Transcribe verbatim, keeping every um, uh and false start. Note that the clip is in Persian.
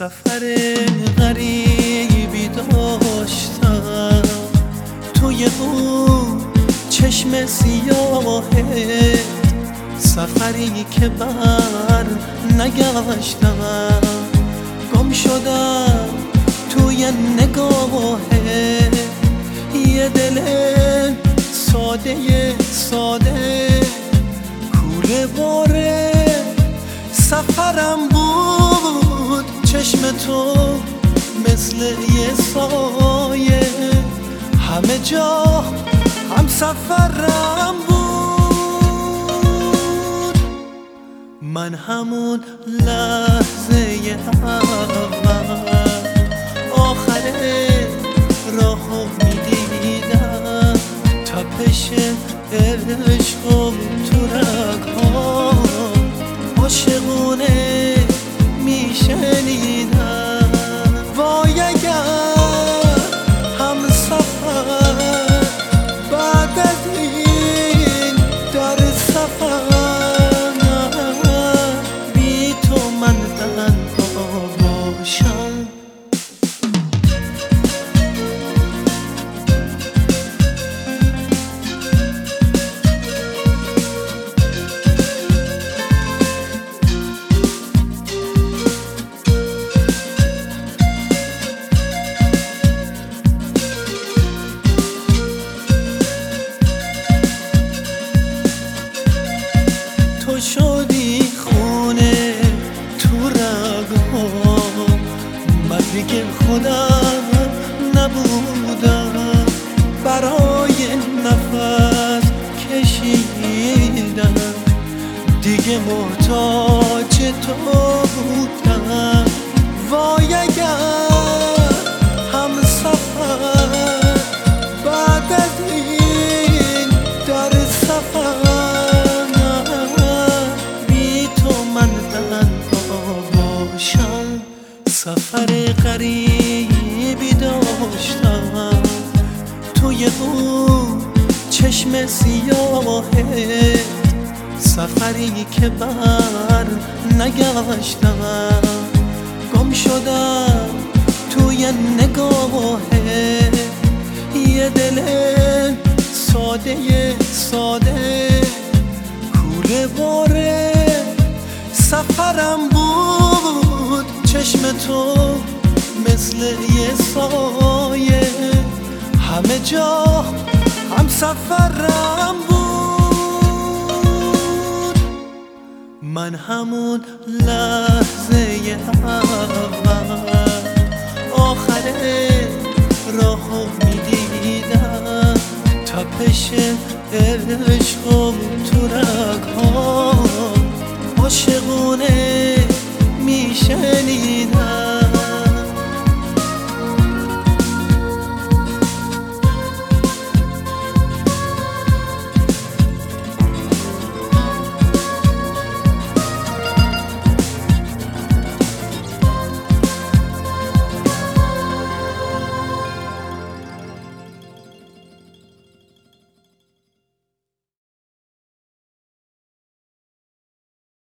سفر غریبی داشتم توی اون چشم سیاهه، سفری که بر نگشتم، گم شدم توی نگاهه. یه دل ساده ساده کوله باره سفرم بود، چشم تو مثل یه سایه همه جا هم سفرم بود. من همون لحظه اول آخر راهو میدیدم، تپش عشق و تو رگ‌هام عاشقونه میشنیدم. وای اگر هم سفر بعد از این در سفر بی تو من تنها باشم. تو شدی خونه تو رگ‌هام، من دیگه خودم نبودم، برای نفس کشیدم دیگه محتاج تو بودم. وای اگر هم سفر بعد از این در سفر سفر غریبی داشتم توی اون چشم سیاهه، سفری که بر نگشتم، گم شدم توی نگاهه. یه دل ساده ساده کوله باره سفرم بود، چشم تو مثل یه سایه همه جا هم سفرم بود. من همون لحظه اول آخر راهو میدیدم، تپش عشق و تو رگ‌هام عاشقونه میشنیدم.